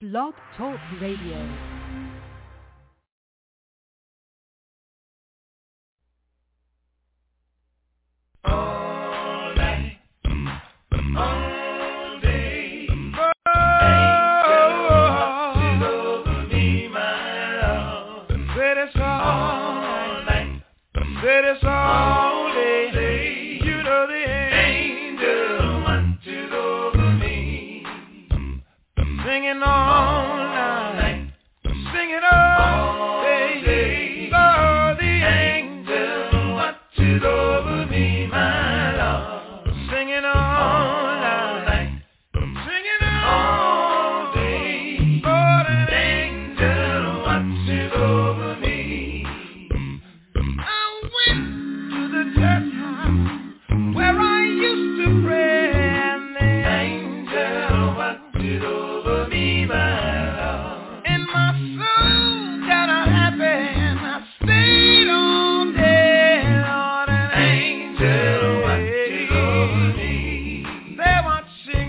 Blog Talk Radio. All night, all day, angel over me, my love. Said it's all night, said it's all day. You know the angel watches over me, singing all night, singing all day. Lord, the angel watches over me, my love, singing all night, singing all day. Lord, an angel watches over me. I went to the church house where I used to pray, and the angel watches over me, my love. And my soul got a happy, and I stayed all day. Lord, an angel watches over me. They're watching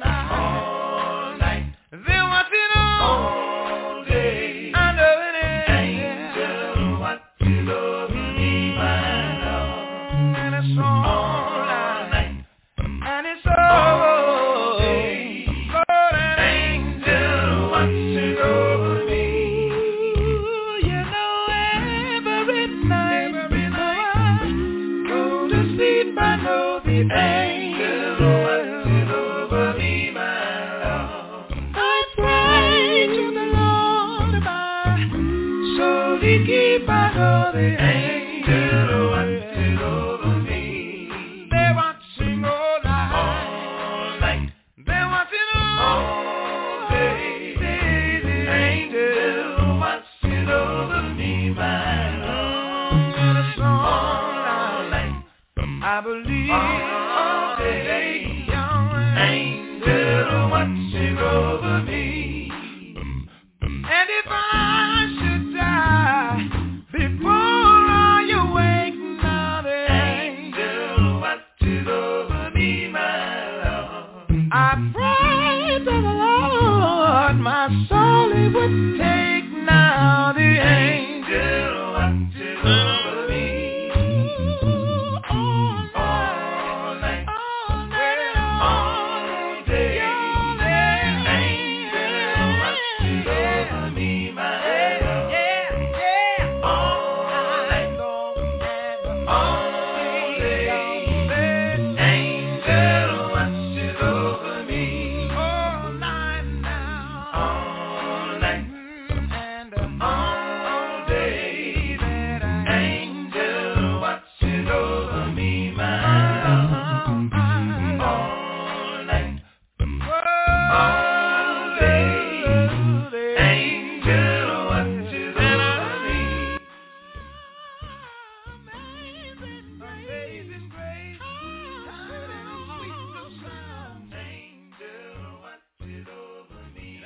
all night, they're watching all day. I know an angel watches over me, my love. And it's all night, and it's all day. Lord, an angel watches over me. You know, every night before I go to sleep, I know the angel watches over me, my love. I pray to the Lord my soul to keep. I know the angel watches over me. They're watching all night, they're watching all day. The angel watches over me, my love. And it's all night, I believe all day. Your angel watches over me. And if I should die before I awake, now the angel watches over me, my love. I pray to the Lord my soul he would take. Now the angel watches over me. All night, all day. The angel watches over me, my love. All night, all day. The angel watches over me. All night now, all night, and all day. That angel watches over me, my love. All night, all day. The angel watches over me. Amazing grace, how sweet the sound. Angel watches over me,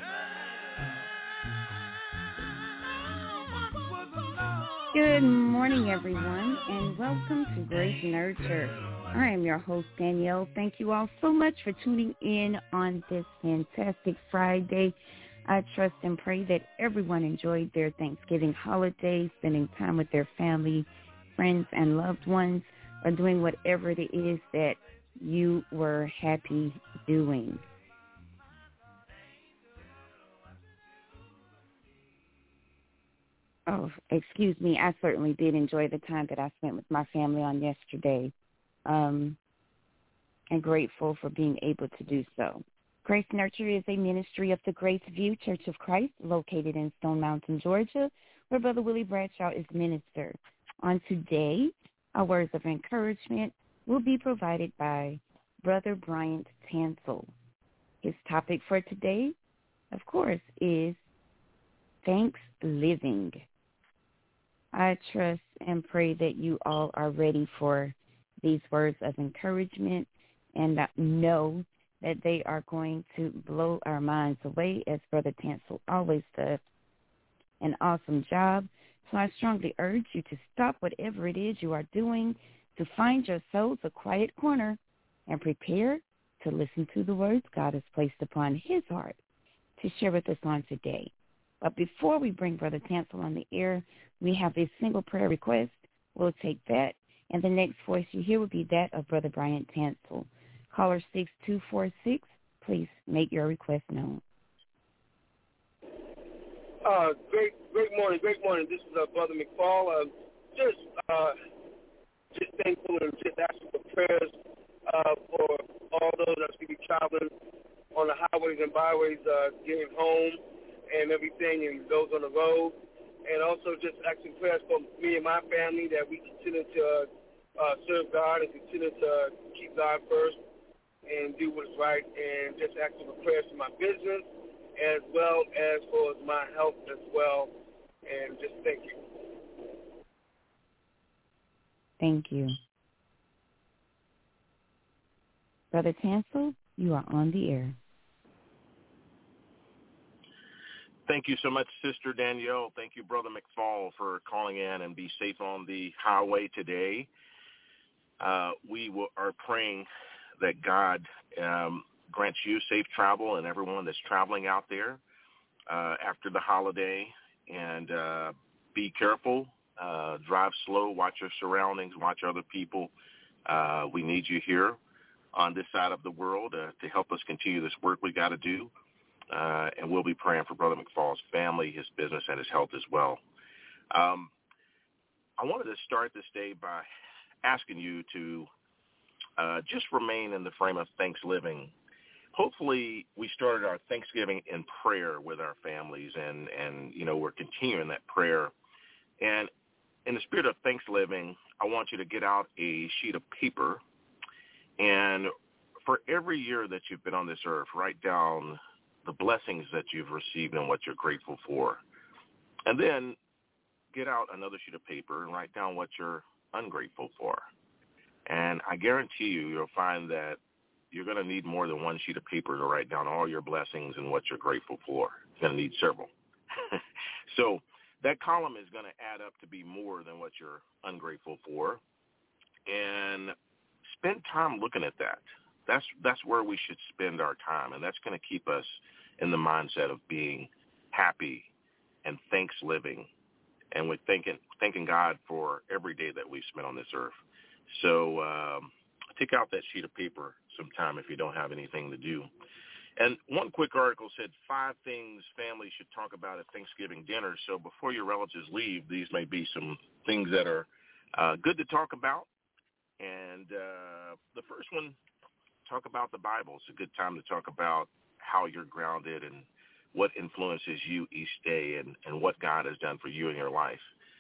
what was the love? Good morning, everyone, and welcome to Grace Nurture. I am your host, Danielle. Thank you all so much for tuning in on this fantastic Friday. I trust and pray that everyone enjoyed their Thanksgiving holiday, spending time with their family, friends, and loved ones, or doing whatever it is that you were happy doing. Oh, excuse me. I certainly did enjoy the time that I spent with my family on yesterday, and grateful for being able to do so. Grace Nurture is a ministry of the Grace View Church of Christ located in Stone Mountain, Georgia, where Brother Willie Bradshaw is minister. On today, our words of encouragement will be provided by Brother Bryant Tansel. His topic for today, of course, is Thanks Living. I trust and pray that you all are ready for these words of encouragement and know that they are going to blow our minds away, as Brother Tansel always does. An awesome job. So I strongly urge you to stop whatever it is you are doing, to find yourselves a quiet corner and prepare to listen to the words God has placed upon his heart to share with us on today. But before we bring Brother Tansel on the air, we have a single prayer request. We'll take that. And the next voice you hear will be that of Brother Bryant Tansel. Caller 6246, please make your request known. Great morning. This is Brother McFall. Just thankful and just asking for prayers for all those that's going to be traveling on the highways and byways, getting home and everything, and those on the road. And also just asking prayers for me and my family that we continue to serve God and continue to keep God first and do what's right, and just asking for prayers for my business as well as for my health as well. And just thank you. Thank you. Brother Tansel, you are on the air. Thank you so much, Sister Danielle. Thank you, Brother McFall, for calling in, and be safe on the highway today. We are praying that God grants you safe travel and everyone that's traveling out there after the holiday. And be careful, drive slow, watch your surroundings, watch other people. We need you here on this side of the world to help us continue this work we got to do. And we'll be praying for Brother McFall's family, his business, and his health as well. I wanted to start this day by asking you to just remain in the frame of Thanksgiving. Hopefully we started our Thanksgiving in prayer with our families, and you know, we're continuing that prayer. And in the spirit of Thanksgiving, I want you to get out a sheet of paper, and for every year that you've been on this earth, write down the blessings that you've received and what you're grateful for. And then get out another sheet of paper and write down what you're ungrateful for. And I guarantee you'll find that you're going to need more than one sheet of paper to write down all your blessings and what you're grateful for. You're going to need several. So that column is going to add up to be more than what you're ungrateful for. And spend time looking at that. That's where we should spend our time, and that's going to keep us in the mindset of being happy and thanks living, and we're thanking God for every day that we've spent on this earth. So take out that sheet of paper sometime if you don't have anything to do. And one quick article said 5 things families should talk about at Thanksgiving dinner. So before your relatives leave, these may be some things that are good to talk about. And the first one, talk about the Bible. It's a good time to talk about how you're grounded and what influences you each day, and what God has done for you in your life.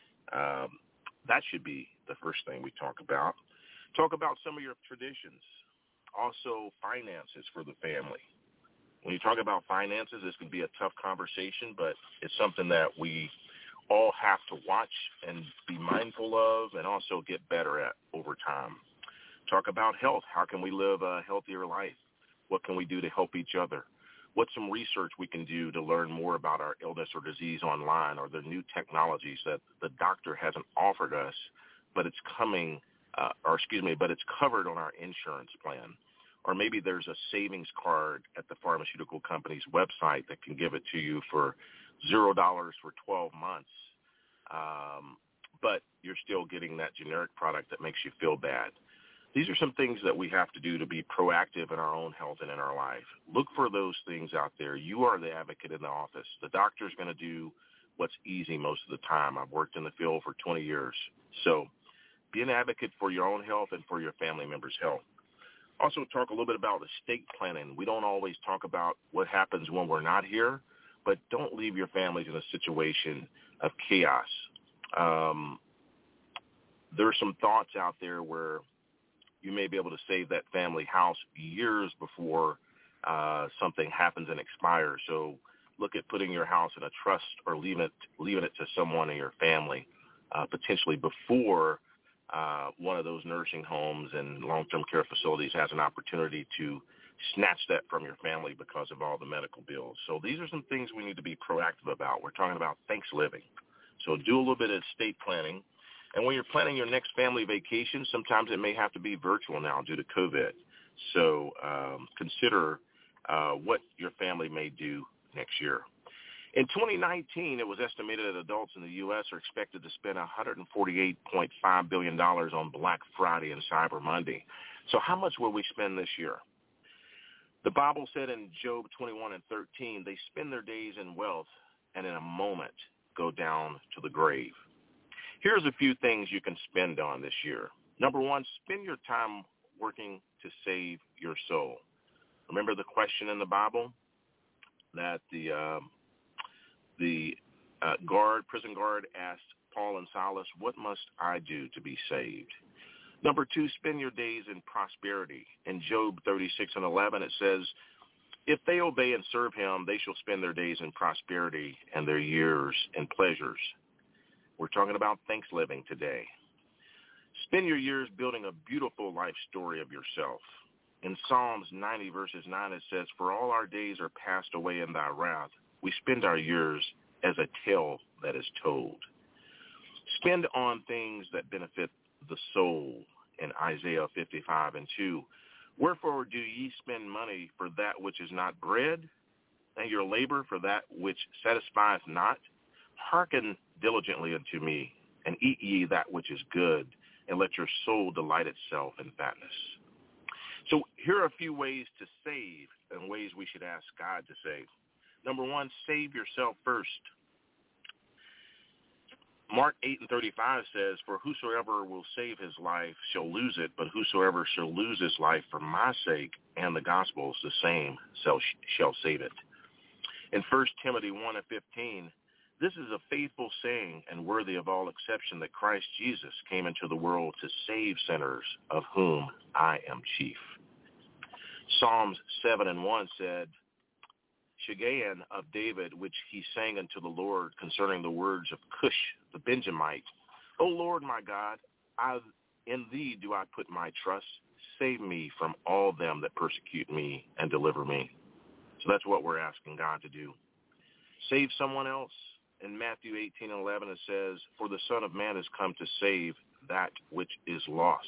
That should be the first thing we talk about. Talk about some of your traditions. Also, finances for the family. When you talk about finances, this can be a tough conversation, but it's something that we all have to watch and be mindful of, and also get better at over time. Talk about health. How can we live a healthier life? What can we do to help each other? What's some research we can do to learn more about our illness or disease online, or the new technologies that the doctor hasn't offered us, but it's but it's covered on our insurance plan. Or maybe there's a savings card at the pharmaceutical company's website that can give it to you for $0 for 12 months, but you're still getting that generic product that makes you feel bad. These are some things that we have to do to be proactive in our own health and in our life. Look for those things out there. You are the advocate in the office. The doctor's going to do what's easy most of the time. I've worked in the field for 20 years. So be an advocate for your own health and for your family members' health. Also talk a little bit about estate planning. We don't always talk about what happens when we're not here, but don't leave your families in a situation of chaos. There are some thoughts out there where you may be able to save that family house years before something happens and expires. So look at putting your house in a trust or leaving it to someone in your family, potentially before one of those nursing homes and long-term care facilities has an opportunity to snatch that from your family because of all the medical bills. So these are some things we need to be proactive about. We're talking about Thanksgiving. So do a little bit of estate planning. And when you're planning your next family vacation, sometimes it may have to be virtual now due to COVID. So consider what your family may do next year. In 2019, it was estimated that adults in the U.S. are expected to spend $148.5 billion on Black Friday and Cyber Monday. So how much will we spend this year? The Bible said in Job 21:13, they spend their days in wealth and in a moment go down to the grave. Here's a few things you can spend on this year. Number one, spend your time working to save your soul. Remember the question in the Bible that the prison guard asked Paul and Silas, what must I do to be saved? Number two, spend your days in prosperity. In Job 36:11, it says, if they obey and serve him, they shall spend their days in prosperity and their years in pleasures. We're talking about thanks living today. Spend your years building a beautiful life story of yourself. In Psalms 90 verses 9, it says, for all our days are passed away in thy wrath. We spend our years as a tale that is told. Spend on things that benefit the soul. In Isaiah 55:2, wherefore do ye spend money for that which is not bread, and your labor for that which satisfieth not? Hearken diligently unto me, and eat ye that which is good, and let your soul delight itself in fatness. So here are a few ways to save and ways we should ask God to save. Number one, save yourself first. Mark 8:35 says, for whosoever will save his life shall lose it, but whosoever shall lose his life for my sake and the gospel's, the same shall save it. In 1 Timothy 1:15, this is a faithful saying and worthy of all exception that Christ Jesus came into the world to save sinners, of whom I am chief. Psalms 7:1 said, Shagayan of David, which he sang unto the Lord concerning the words of Cush the Benjamite. O Lord my God, in thee do I put my trust. Save me from all them that persecute me and deliver me. So that's what we're asking God to do. Save someone else. In Matthew 18:11 it says, for the Son of Man has come to save that which is lost.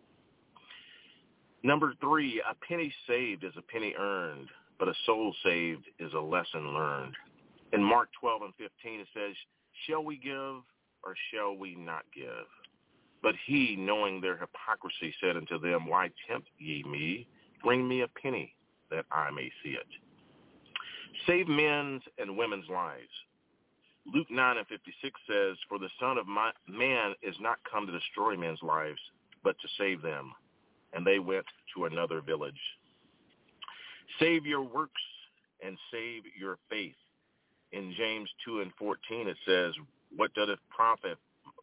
Number three, a penny saved is a penny earned, but a soul saved is a lesson learned. In Mark 12:15 it says, shall we give or shall we not give? But he, knowing their hypocrisy, said unto them, why tempt ye me? Bring me a penny that I may see it. Save men's and women's lives. Luke 9:56 says, for the Son of Man is not come to destroy men's lives, but to save them. And they went to another village. Save your works and save your faith. In James 2:14 it says, what doth it profit,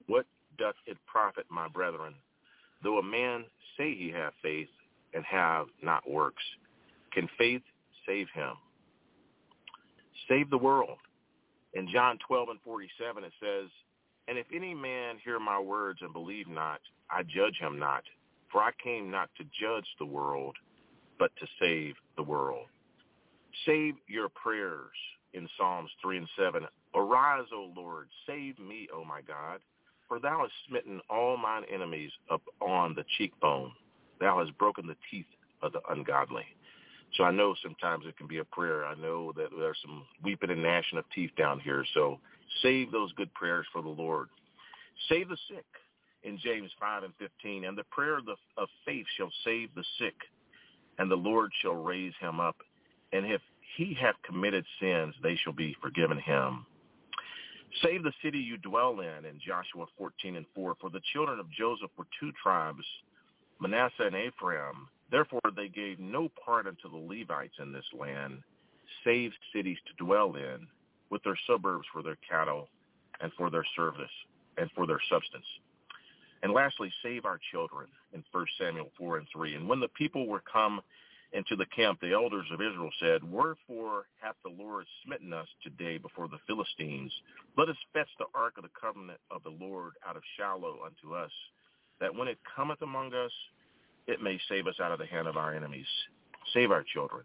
my brethren, though a man say he have faith and have not works? Can faith save him? Save the world. In John 12:47 it says, and if any man hear my words and believe not, I judge him not. For I came not to judge the world, but to save the world. Save your prayers. In Psalms 3:7, arise, O Lord, save me, O my God, for thou hast smitten all mine enemies up on the cheekbone. Thou hast broken the teeth of the ungodly. So I know sometimes it can be a prayer. I know that there's some weeping and gnashing of teeth down here. So save those good prayers for the Lord. Save the sick. In James 5:15, and the prayer of faith shall save the sick, and the Lord shall raise him up. And if he have committed sins, they shall be forgiven him. Save the city you dwell in Joshua 14:4. For the children of Joseph were two tribes, Manasseh and Ephraim. Therefore they gave no part unto the Levites in this land, save cities to dwell in, with their suburbs for their cattle and for their service and for their substance. And lastly, save our children in 1 Samuel 4:3. And when the people were come into the camp, the elders of Israel said, wherefore hath the Lord smitten us today before the Philistines? Let us fetch the ark of the covenant of the Lord out of Shiloh unto us, that when it cometh among us, it may save us out of the hand of our enemies. Save our children.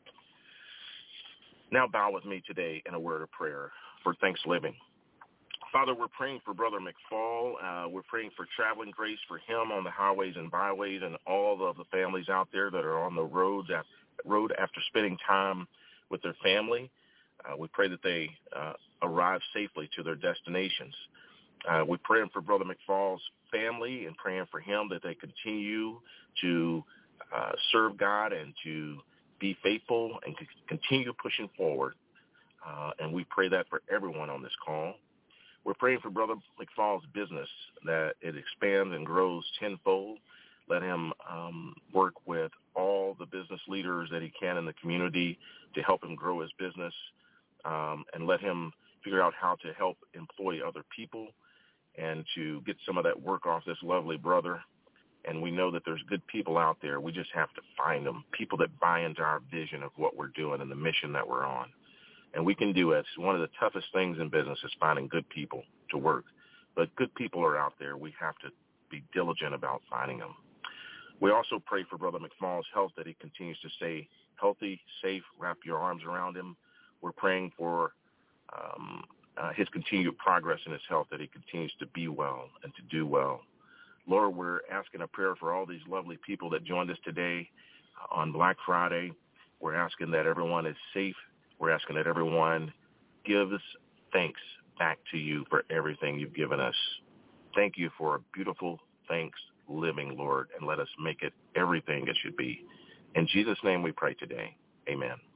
Now bow with me today in a word of prayer for Thanksgiving. Father, we're praying for Brother McFall. We're praying for traveling grace for him on the highways and byways and all of the families out there that are on the road after spending time with their family. We pray that they arrive safely to their destinations. We're praying for Brother McFall's family and praying for him that they continue to serve God and to be faithful and to continue pushing forward. And we pray that for everyone on this call. We're praying for Brother McFall's business, that it expands and grows tenfold. Let him work with all the business leaders that he can in the community to help him grow his business, and let him figure out how to help employ other people and to get some of that work off this lovely brother. And we know that there's good people out there. We just have to find them, people that buy into our vision of what we're doing and the mission that we're on. And we can do it. It's one of the toughest things in business is finding good people to work. But good people are out there. We have to be diligent about finding them. We also pray for Brother McFall's health, that he continues to stay healthy, safe, wrap your arms around him. We're praying for his continued progress in his health, that he continues to be well and to do well. Lord, we're asking a prayer for all these lovely people that joined us today on Black Friday. We're asking that everyone is safe. We're asking that everyone gives thanks back to you for everything you've given us. Thank you for a beautiful thanks living, Lord, and let us make it everything it should be. In Jesus' name we pray today. Amen.